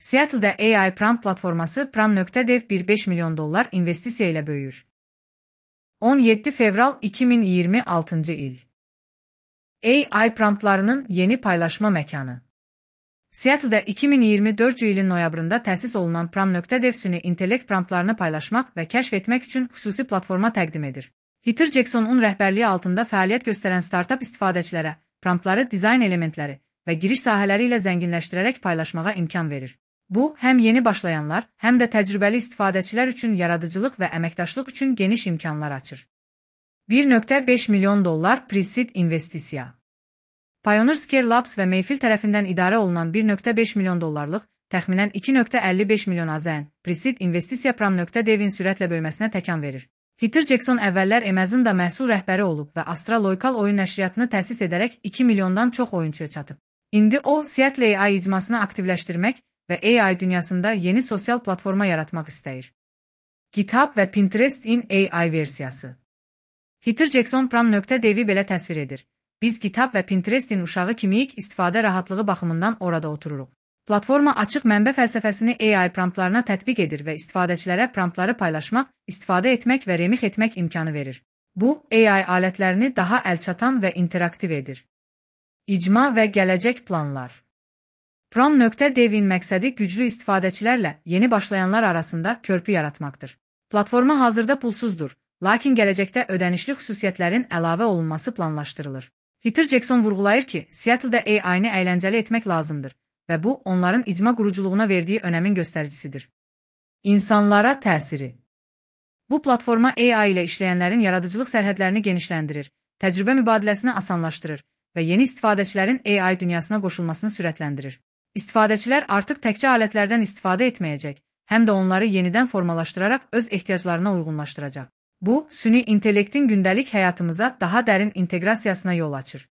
Seattle'da AI Pram platforması Pram.dev $1,5 milyon investisiya ilə böyüyür. 17 fevral 2026 il. AI promptlarının yeni paylaşma məkanı. Seattle'da 2024 ilin noyabrında təsis olunan Pram.dev süni intellekt promptlarını paylaşmaq və kəşf etmək üçün xüsusi platforma təqdim edir. Peter Jackson'un rəhbərliyi altında fəaliyyət göstərən startup istifadəçilərə promptları dizayn elementləri və giriş sahələri ilə zənginləşdirərək paylaşmağa imkan verir. Bu, həm yeni başlayanlar, həm də təcrübəli istifadəçilər üçün yaradıcılıq və əməkdaşlıq üçün geniş imkanlar açır. $1,5 milyon pre-seed investisiya. Pioneer Scale Labs və Mayfield tərəfindən idarə olunan $1,5 milyon təxminən 2,55 milyon AZN pre-seed investisiya Pram.dev'in sürətlə böyüməsinə təkan verir. Peter Jackson əvvəllər Amazon'da məhsul rəhbəri olub və Astra Local oyun nəşriyyatını təsis edərək 2 milyondan çox oyunçuya çatıb. İndi o, Seattle AI icmasını aktivləşdirmək və AI dünyasında yeni sosial platforma yaratmaq istəyir. GitHub və Pinterest-in AI versiyası. Peter Jackson Pram.dev'i belə təsvir edir. Biz GitHub və Pinterest-in uşağı kimiyik istifadə rahatlığı baxımından orada otururuq. Platforma açıq mənbə fəlsəfəsini AI promptlarına tətbiq edir və istifadəçilərə promptları paylaşmaq, istifadə etmək və remix etmək imkanı verir. Bu, AI alətlərini daha əlçatan və interaktiv edir. İcma və gələcək planlar. Pram.dev'in məqsədi güclü istifadəçilərlə yeni başlayanlar arasında körpü yaratmaqdır. Platforma hazırda pulsuzdur, lakin gələcəkdə ödənişli xüsusiyyətlərin əlavə olunması planlaşdırılır. Peter Jackson vurğulayır ki, Seattle'da AI-ni əyləncəli etmək lazımdır və bu, onların icma quruculuğuna verdiyi önəmin göstəricisidir. İnsanlara təsiri. Bu platforma AI ilə işləyənlərin yaradıcılıq sərhədlərini genişləndirir, təcrübə mübadiləsini asanlaşdırır və yeni istifadəçilərin AI dünyasına qoşulmasını sürətləndirir. İstifadəçilər artıq təkcə alətlərdən istifadə etməyəcək, həm də onları yenidən formalaşdıraraq öz ehtiyaclarına uyğunlaşdıracaq. Bu, süni intellektin gündəlik həyatımıza daha dərin inteqrasiyasına yol açır.